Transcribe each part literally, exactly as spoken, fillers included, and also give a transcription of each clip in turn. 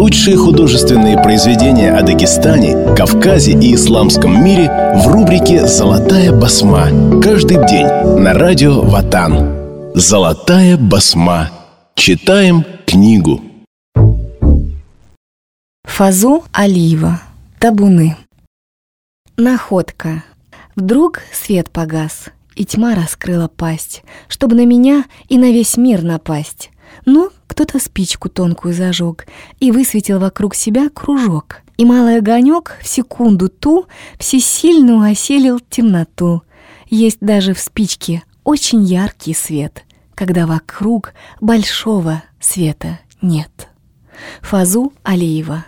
Лучшие художественные произведения о Дагестане, Кавказе и исламском мире в рубрике «Золотая басма». Каждый день на радио Ватан. «Золотая басма». Читаем книгу. Фазу Алиева. Табуны. Находка. Вдруг свет погас, и тьма раскрыла пасть, чтобы на меня и на весь мир напасть. Ну, кто-то спичку тонкую зажег и высветил вокруг себя кружок. И малый огонек в секунду ту всесильно осилил темноту. Есть даже в спичке очень яркий свет, когда вокруг большого света нет. Фазу Алиева.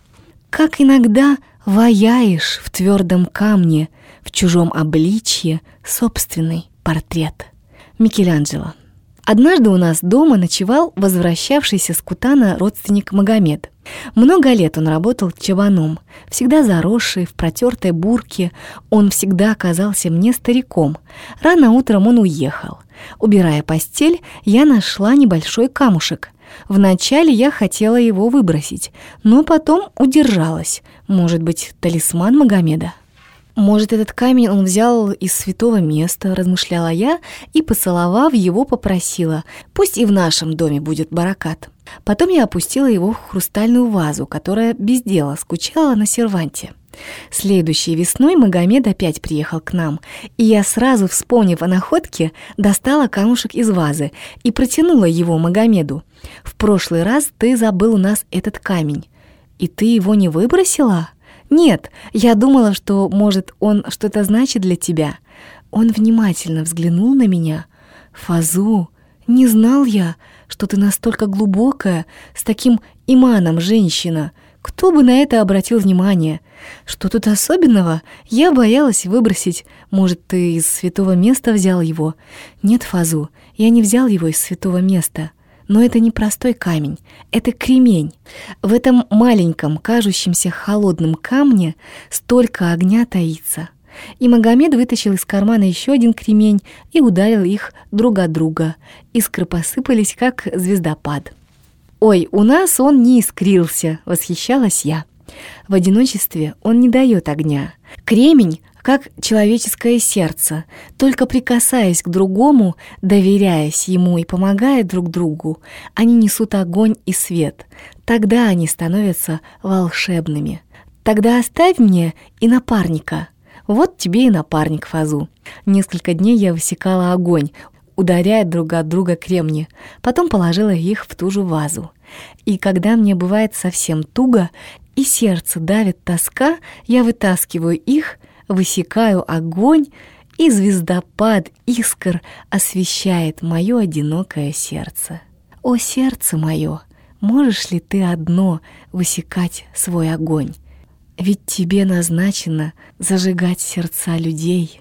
Как иногда ваяешь в твердом камне, в чужом обличье собственный портрет. Микеланджело. Однажды у нас дома ночевал возвращавшийся с Кутана родственник Магомед. Много лет он работал чабаном, всегда заросший, в протертой бурке. Он всегда казался мне стариком. Рано утром он уехал. Убирая постель, я нашла небольшой камушек. Вначале я хотела его выбросить, но потом удержалась. Может быть, талисман Магомеда? Может, этот камень он взял из святого места, размышляла я, и, поцеловав его, попросила: пусть и в нашем доме будет баракат. Потом я опустила его в хрустальную вазу, которая без дела скучала на серванте. Следующей весной Магомед опять приехал к нам, и я, сразу вспомнив о находке, достала камушек из вазы и протянула его Магомеду. «В прошлый раз ты забыл у нас этот камень. И ты его не выбросила?» «Нет, я думала, что, может, он что-то значит для тебя». Он внимательно взглянул на меня. «Фазу, не знал я, что ты настолько глубокая, с таким иманом женщина. Кто бы на это обратил внимание? Что тут особенного? Я боялась выбросить. Может, ты из святого места взял его?» «Нет, Фазу, я не взял его из святого места. Но это не простой камень, это кремень. В этом маленьком, кажущемся холодном камне столько огня таится». И Магомед вытащил из кармана еще один кремень и ударил их друг от друга. Искры посыпались, как звездопад. «Ой, у нас он не искрился», — восхищалась я. В одиночестве он не дает огня. Кремень — как человеческое сердце, только прикасаясь к другому, доверяясь ему и помогая друг другу, они несут огонь и свет. Тогда они становятся волшебными. Тогда оставь мне и напарника. Вот тебе и напарник, Фазу. Несколько дней я высекала огонь, ударяя друг от друга кремни, потом положила их в ту же вазу. И когда мне бывает совсем туго и сердце давит тоска, я вытаскиваю их, высекаю огонь, и звездопад искр освещает мое одинокое сердце. О, сердце мое, можешь ли ты одно высекать свой огонь? Ведь тебе назначено зажигать сердца людей.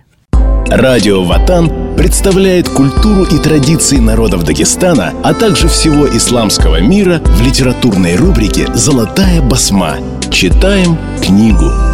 Радио Ватан представляет культуру и традиции народов Дагестана, а также всего исламского мира в литературной рубрике «Золотая басма». Читаем книгу.